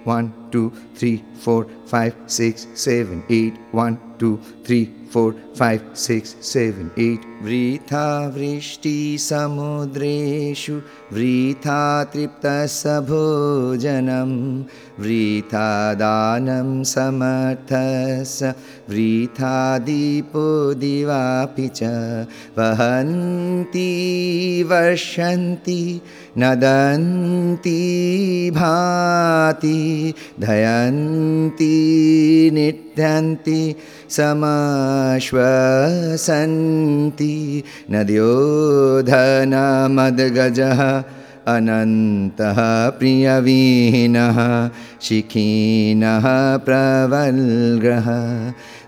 1, 2, 3, 4, 5, 6, 7, 8. 1, 2, 3, 4, 5, 6, 7, 8. वृथा वृष्टि समुद्रेषु वृथा तृप्तस्य भोजनं वृथा दानं समर्थस्य वृथा दीपो दिवापि च वहन्ति वर्षन्ति नदन्ति भाति धयन्ति नित्यन्ति समाश्वसन्ति नद्योधनमद्गजः अनन्तः प्रियवीनः शिखिनः प्रवल्ग्रः